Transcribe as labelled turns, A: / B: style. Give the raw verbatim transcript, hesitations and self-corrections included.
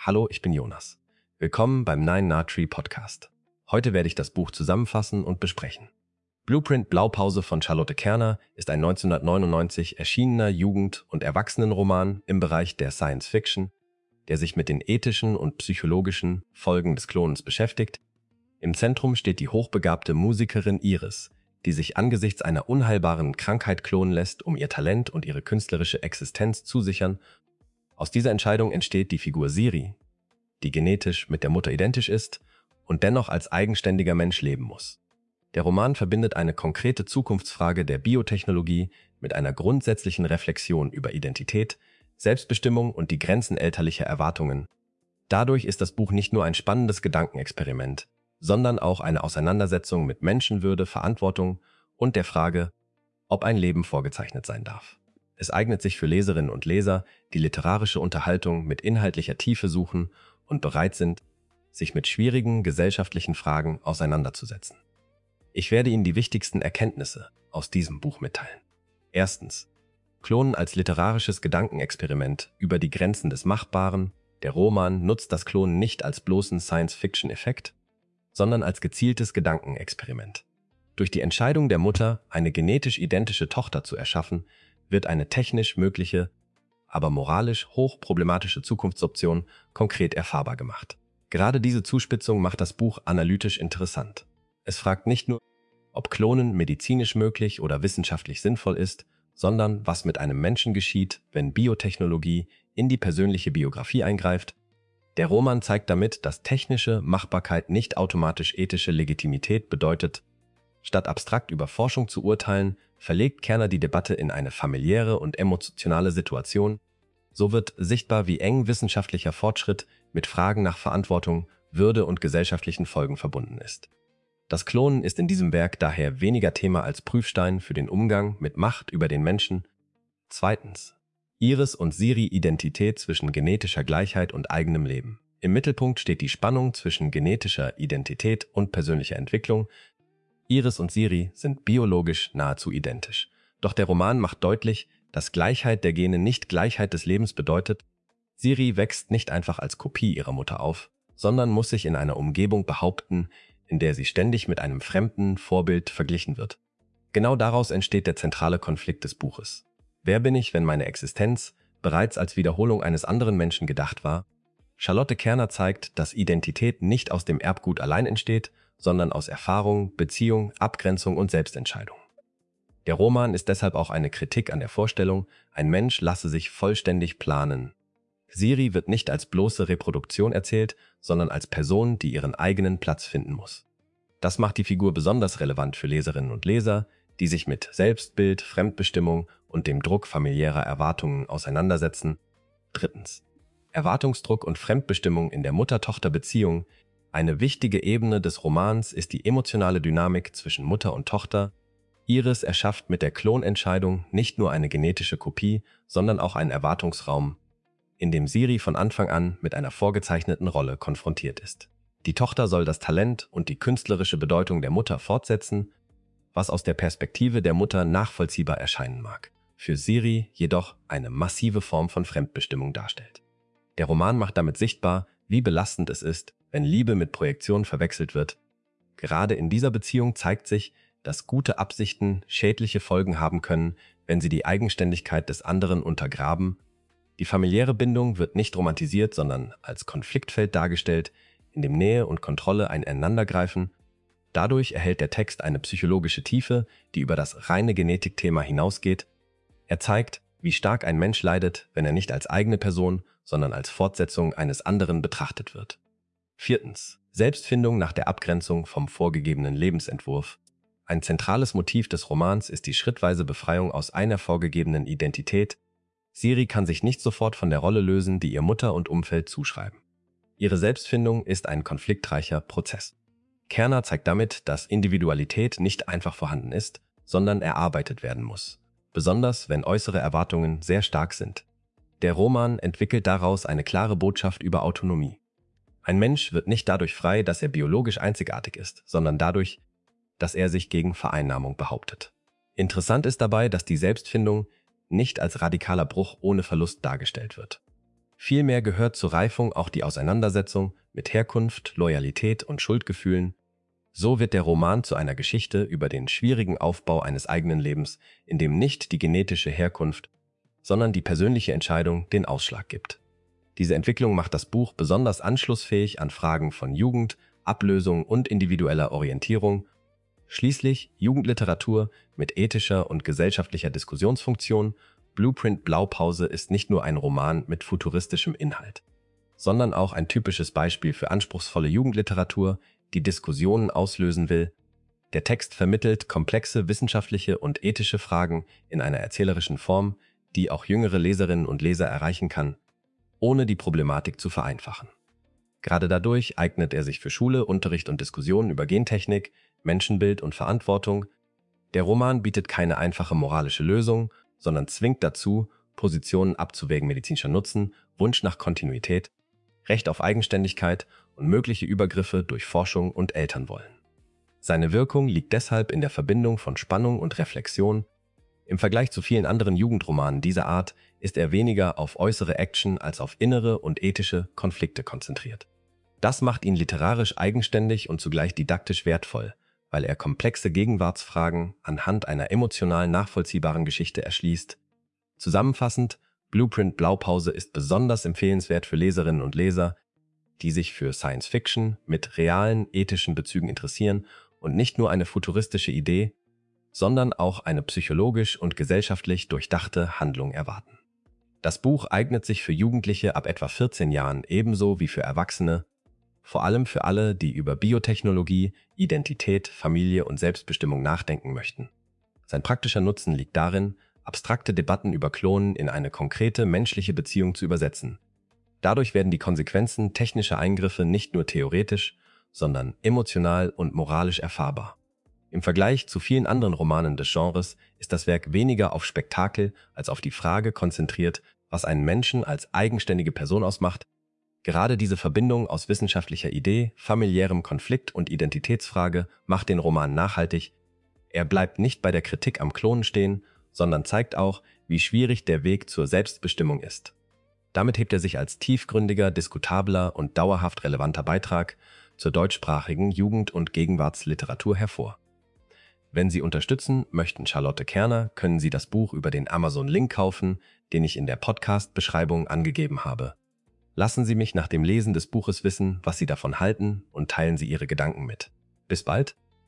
A: Hallo, ich bin Jonas. Willkommen beim Nine Nah Tree Podcast. Heute werde ich das Buch zusammenfassen und besprechen. Blueprint Blaupause von Charlotte Kerner ist ein neunzehnhundertneunundneunzig erschienener Jugend- und Erwachsenenroman im Bereich der Science Fiction, der sich mit den ethischen und psychologischen Folgen des Klonens beschäftigt. Im Zentrum steht die hochbegabte Musikerin Iris, die sich angesichts einer unheilbaren Krankheit klonen lässt, um ihr Talent und ihre künstlerische Existenz zu sichern. Aus dieser Entscheidung entsteht die Figur Siri, die genetisch mit der Mutter identisch ist und dennoch als eigenständiger Mensch leben muss. Der Roman verbindet eine konkrete Zukunftsfrage der Biotechnologie mit einer grundsätzlichen Reflexion über Identität, Selbstbestimmung und die Grenzen elterlicher Erwartungen. Dadurch ist das Buch nicht nur ein spannendes Gedankenexperiment, sondern auch eine Auseinandersetzung mit Menschenwürde, Verantwortung und der Frage, ob ein Leben vorgezeichnet sein darf. Es eignet sich für Leserinnen und Leser, die literarische Unterhaltung mit inhaltlicher Tiefe suchen und bereit sind, sich mit schwierigen gesellschaftlichen Fragen auseinanderzusetzen. Ich werde Ihnen die wichtigsten Erkenntnisse aus diesem Buch mitteilen. Erstens. Klonen als literarisches Gedankenexperiment über die Grenzen des Machbaren. Der Roman nutzt das Klonen nicht als bloßen Science-Fiction-Effekt, sondern als gezieltes Gedankenexperiment. Durch die Entscheidung der Mutter, eine genetisch identische Tochter zu erschaffen, wird eine technisch mögliche, aber moralisch hochproblematische Zukunftsoption konkret erfahrbar gemacht. Gerade diese Zuspitzung macht das Buch analytisch interessant. Es fragt nicht nur, ob Klonen medizinisch möglich oder wissenschaftlich sinnvoll ist, sondern was mit einem Menschen geschieht, wenn Biotechnologie in die persönliche Biografie eingreift. Der Roman zeigt damit, dass technische Machbarkeit nicht automatisch ethische Legitimität bedeutet. Statt abstrakt über Forschung zu urteilen, verlegt Kerner die Debatte in eine familiäre und emotionale Situation. So wird sichtbar, wie eng wissenschaftlicher Fortschritt mit Fragen nach Verantwortung, Würde und gesellschaftlichen Folgen verbunden ist. Das Klonen ist in diesem Werk daher weniger Thema als Prüfstein für den Umgang mit Macht über den Menschen. Zweitens. Iris und Siri Identität zwischen genetischer Gleichheit und eigenem Leben. Im Mittelpunkt steht die Spannung zwischen genetischer Identität und persönlicher Entwicklung. Iris und Siri sind biologisch nahezu identisch. Doch der Roman macht deutlich, dass Gleichheit der Gene nicht Gleichheit des Lebens bedeutet. Siri wächst nicht einfach als Kopie ihrer Mutter auf, sondern muss sich in einer Umgebung behaupten, in der sie ständig mit einem fremden Vorbild verglichen wird. Genau daraus entsteht der zentrale Konflikt des Buches. Wer bin ich, wenn meine Existenz bereits als Wiederholung eines anderen Menschen gedacht war? Charlotte Kerner zeigt, dass Identität nicht aus dem Erbgut allein entsteht, sondern aus Erfahrung, Beziehung, Abgrenzung und Selbstentscheidung. Der Roman ist deshalb auch eine Kritik an der Vorstellung, ein Mensch lasse sich vollständig planen. Siri wird nicht als bloße Reproduktion erzählt, sondern als Person, die ihren eigenen Platz finden muss. Das macht die Figur besonders relevant für Leserinnen und Leser, die sich mit Selbstbild, Fremdbestimmung und dem Druck familiärer Erwartungen auseinandersetzen. Drittens. Erwartungsdruck und Fremdbestimmung in der Mutter-Tochter-Beziehung. Eine wichtige Ebene des Romans ist die emotionale Dynamik zwischen Mutter und Tochter. Iris erschafft mit der Klonentscheidung nicht nur eine genetische Kopie, sondern auch einen Erwartungsraum, in dem Siri von Anfang an mit einer vorgezeichneten Rolle konfrontiert ist. Die Tochter soll das Talent und die künstlerische Bedeutung der Mutter fortsetzen, was aus der Perspektive der Mutter nachvollziehbar erscheinen mag, für Siri jedoch eine massive Form von Fremdbestimmung darstellt. Der Roman macht damit sichtbar, wie belastend es ist, wenn Liebe mit Projektion verwechselt wird. Gerade in dieser Beziehung zeigt sich, dass gute Absichten schädliche Folgen haben können, wenn sie die Eigenständigkeit des anderen untergraben. Die familiäre Bindung wird nicht romantisiert, sondern als Konfliktfeld dargestellt, in dem Nähe und Kontrolle eineinandergreifen. Dadurch erhält der Text eine psychologische Tiefe, die über das reine Genetikthema hinausgeht. Er zeigt, wie stark ein Mensch leidet, wenn er nicht als eigene Person, sondern als Fortsetzung eines anderen betrachtet wird. Viertens. Selbstfindung nach der Abgrenzung vom vorgegebenen Lebensentwurf. Ein zentrales Motiv des Romans ist die schrittweise Befreiung aus einer vorgegebenen Identität. Siri kann sich nicht sofort von der Rolle lösen, die ihr Mutter und Umfeld zuschreiben. Ihre Selbstfindung ist ein konfliktreicher Prozess. Kerner zeigt damit, dass Individualität nicht einfach vorhanden ist, sondern erarbeitet werden muss, besonders wenn äußere Erwartungen sehr stark sind. Der Roman entwickelt daraus eine klare Botschaft über Autonomie. Ein Mensch wird nicht dadurch frei, dass er biologisch einzigartig ist, sondern dadurch, dass er sich gegen Vereinnahmung behauptet. Interessant ist dabei, dass die Selbstfindung nicht als radikaler Bruch ohne Verlust dargestellt wird. Vielmehr gehört zur Reifung auch die Auseinandersetzung mit Herkunft, Loyalität und Schuldgefühlen. So wird der Roman zu einer Geschichte über den schwierigen Aufbau eines eigenen Lebens, in dem nicht die genetische Herkunft, sondern die persönliche Entscheidung den Ausschlag gibt. Diese Entwicklung macht das Buch besonders anschlussfähig an Fragen von Jugend, Ablösung und individueller Orientierung. Schließlich Jugendliteratur mit ethischer und gesellschaftlicher Diskussionsfunktion. Blueprint Blaupause ist nicht nur ein Roman mit futuristischem Inhalt, sondern auch ein typisches Beispiel für anspruchsvolle Jugendliteratur, die Diskussionen auslösen will. Der Text vermittelt komplexe wissenschaftliche und ethische Fragen in einer erzählerischen Form, die auch jüngere Leserinnen und Leser erreichen kann, ohne die Problematik zu vereinfachen. Gerade dadurch eignet er sich für Schule, Unterricht und Diskussionen über Gentechnik, Menschenbild und Verantwortung. Der Roman bietet keine einfache moralische Lösung, sondern zwingt dazu, Positionen abzuwägen: medizinischer Nutzen, Wunsch nach Kontinuität, Recht auf Eigenständigkeit und mögliche Übergriffe durch Forschung und Elternwollen. Seine Wirkung liegt deshalb in der Verbindung von Spannung und Reflexion. Im Vergleich zu vielen anderen Jugendromanen dieser Art ist er weniger auf äußere Action als auf innere und ethische Konflikte konzentriert. Das macht ihn literarisch eigenständig und zugleich didaktisch wertvoll, weil er komplexe Gegenwartsfragen anhand einer emotional nachvollziehbaren Geschichte erschließt. Zusammenfassend, Blueprint Blaupause ist besonders empfehlenswert für Leserinnen und Leser, die sich für Science Fiction mit realen ethischen Bezügen interessieren und nicht nur eine futuristische Idee, sondern auch eine psychologisch und gesellschaftlich durchdachte Handlung erwarten. Das Buch eignet sich für Jugendliche ab etwa vierzehn Jahren ebenso wie für Erwachsene, vor allem für alle, die über Biotechnologie, Identität, Familie und Selbstbestimmung nachdenken möchten. Sein praktischer Nutzen liegt darin, abstrakte Debatten über Klonen in eine konkrete menschliche Beziehung zu übersetzen. Dadurch werden die Konsequenzen technischer Eingriffe nicht nur theoretisch, sondern emotional und moralisch erfahrbar. Im Vergleich zu vielen anderen Romanen des Genres ist das Werk weniger auf Spektakel als auf die Frage konzentriert, was einen Menschen als eigenständige Person ausmacht. Gerade diese Verbindung aus wissenschaftlicher Idee, familiärem Konflikt und Identitätsfrage macht den Roman nachhaltig. Er bleibt nicht bei der Kritik am Klonen stehen, sondern zeigt auch, wie schwierig der Weg zur Selbstbestimmung ist. Damit hebt er sich als tiefgründiger, diskutabler und dauerhaft relevanter Beitrag zur deutschsprachigen Jugend- und Gegenwartsliteratur hervor. Wenn Sie unterstützen möchten Charlotte Kerner, können Sie das Buch über den Amazon-Link kaufen, den ich in der Podcast-Beschreibung angegeben habe. Lassen Sie mich nach dem Lesen des Buches wissen, was Sie davon halten, und teilen Sie Ihre Gedanken mit. Bis bald!